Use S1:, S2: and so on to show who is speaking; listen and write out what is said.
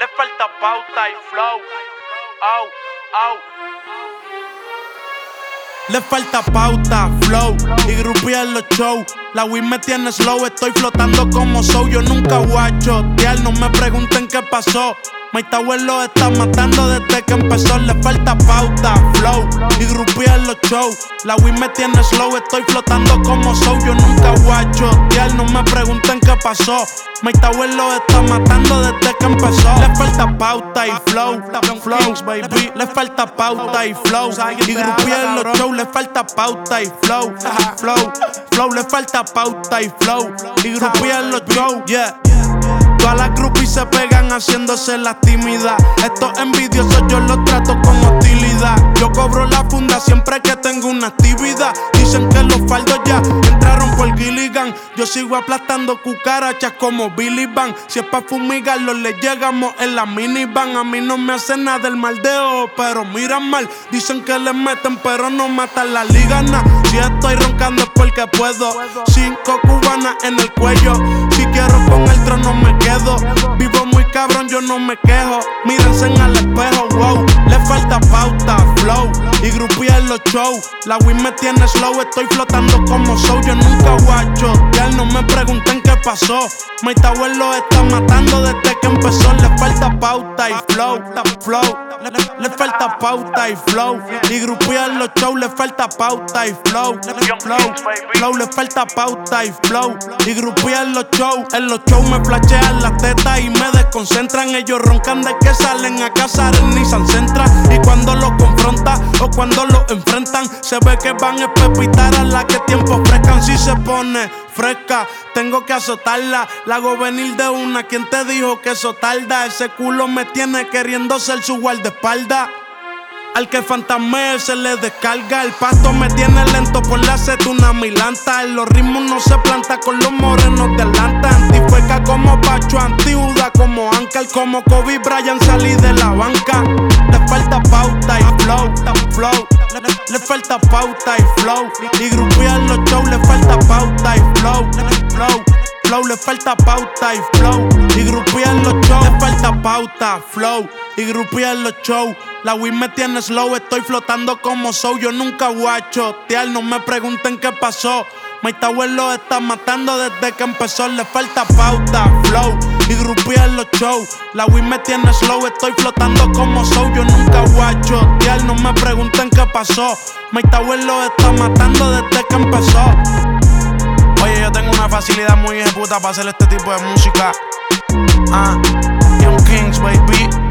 S1: Le falta pauta y flow. Oh, oh. Le falta pauta, flow y grupía en los shows. La weed me tiene slow, estoy flotando como soy. Yo nunca guacho, tial, no me pregunten qué pasó. My Tower lo está matando desde que empezó. Le falta pauta, flow y grupía en los shows. La weed me tiene slow, estoy flotando como soy. Yo nunca guacho, tial, no me pregunten qué pasó. My Tower lo está matando desde que empezó. Le falta pauta y flow, flows, baby. Le falta pauta y flow y grupía en los shows. Le falta pauta y flow, flow. Le falta pauta y flow y grupía en los shows, yeah. Todas las groupies se pegan haciéndose las tímidas. Estos envidiosos yo los trato con hostilidad. Yo cobro la funda siempre que tengo una actividad. Dicen que los faldos ya entraron por Gilligan. Yo sigo aplastando cucarachas como Billy Van. Si es pa' fumigarlos le llegamos en la minivan. A mí no me hace nada el mal de ojo, pero miran mal. Dicen que le meten pero no matan la ligana. Si estoy roncando es porque puedo. 5 cubanas en el cuello. Si quiero con el trono me quedo. Vivo muy cabrón, yo no me quejo. Mírense al espejo, wow. Le falta pauta, flow y grupía en los shows. La weed me tiene slow, estoy flotando como soy. Yo nunca guacho, ya no me pregunten qué pasó. My Tower lo está matando desde que empezó. Le falta pauta y flow. Le falta pauta y flow y grupía en los shows. Le falta pauta y flow. Le falta pauta y flow y grupía en los shows. En los shows me flashean las tetas y me desconcentran. Ellos roncan de que salen a cazar en Nissan Sentra. Y cuando los confronta o cuando los enfrentan, se ve que van a pepitar a la que tiempo frescan. Si se pone fresca, tengo que azotarla. La hago venir de una. ¿Quién te dijo que eso tarda? Ese culo me tiene queriendo ser su guardaespaldas. Al que fantasmee se le descarga. El pasto me tiene lento por la acetuna milanta. En los ritmos no se planta con los morenos de Atlanta. Antifueca como Pacho, antiuda como Ankar. Como Kobe Bryant salí de la banca. Le falta pauta y flow. Le falta pauta y flow y grupía en los shows. Le falta pauta y flow. Le falta pauta y flow y grupía en los shows. Le falta pauta, flow y grupía en los shows. La weed me tiene slow, estoy flotando como soy. Yo nunca guacho, tial, no me pregunten qué pasó. My Tower lo está matando desde que empezó. Le falta pauta, flow y grupía en los shows. La weed me tiene slow, estoy flotando como soy. Yo nunca guacho, tial, no me pregunten qué pasó. My Tower lo está matando desde que empezó. Oye, yo tengo una facilidad muy ejecuta para hacer este tipo de música. Young Kings, baby.